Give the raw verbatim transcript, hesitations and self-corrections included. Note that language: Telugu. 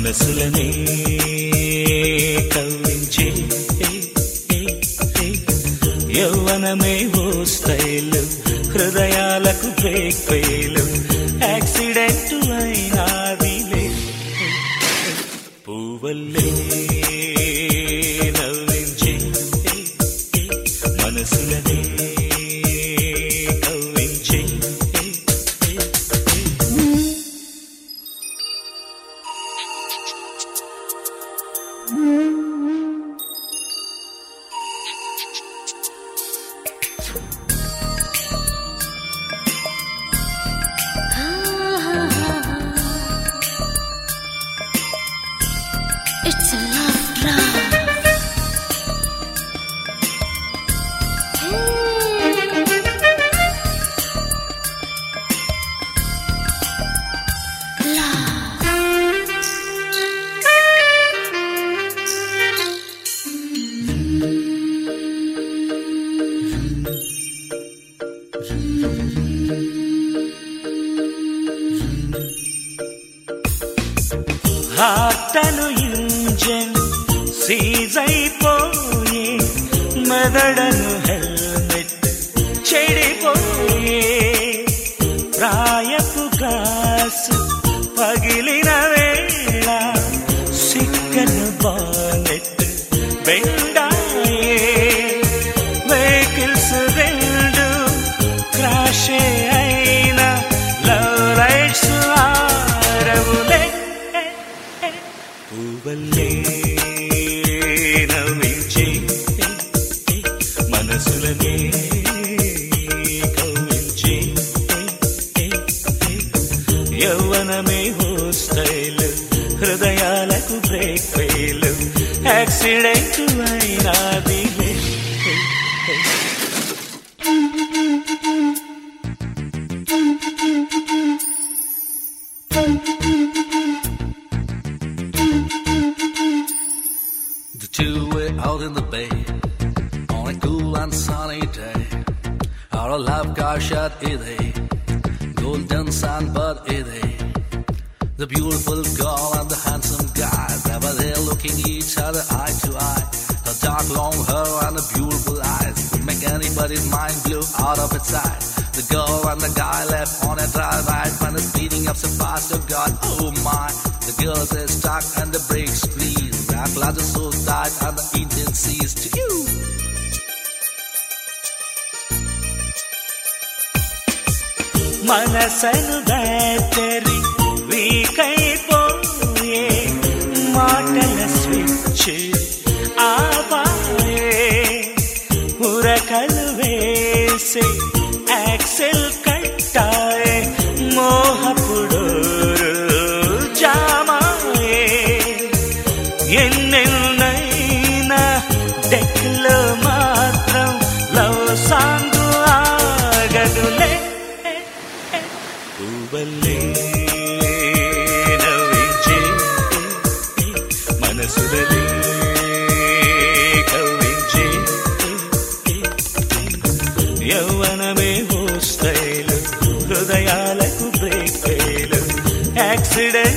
మనసులనే కవ్వించే యౌవనమే ఓ స్టైలు, హృదయాలకు బ్రేక్ ఫెయిలు, యాక్సిడెంట్ అయినాదిలే. పూవల్లే నవ్వించే మనసులనే కవ్వించే. It's a love drive. హార్టను ఇంజన్ సీజ్ అయిపోయి, మెదడను హెల్మెట్ చెడిపోయి, ప్రాయపు గ్లాసు పగిలిన వేళ సిక్కను బానెట్ బెండాయే, వెహికల్స్ రెండు క్రాషే అయిన లవ్ రైట్స్ ఆరవులే. పూవల్లే నవ్వించే మనసులనే కవ్వించే, యౌవనమే ఓ స్టైలు, హృదయాలకు బ్రేక్ ఫెయిలు, యాక్సిడెంట్ అయినాదిలే. The two were out in the bay on a cool and sunny day. Our love car shot either golden sunbird either. The beautiful girl and the handsome guy, they were there looking each other eye to eye. Her dark long hair and her beautiful eyes could make anybody's mind blow out of its sight. The girl and the guy left on a dry ride when the speeding up so fast, oh God, oh my. The girl is stuck and the brakes squeeze. The clutch is so tight and the engine seized to you. మనసను బ్యాటరీ వీకైపోయే, మాటల స్విచ్ ఆపాయే, ఉరకలు వేసే యాక్సెల్ కట్టాయే, మోహపుడు జామాయే, ఎన్నెన్నైనా డెక్లో మాత్రం లవ్ సాంగ్ ఆగదులే. పూవల్లే నవ్వించే మనసులనే కవ్వించే, యౌవనమే ఓ స్టైలు, హృదయాలకు బ్రేక్ ఫెయిలు, యాక్సిడెంట్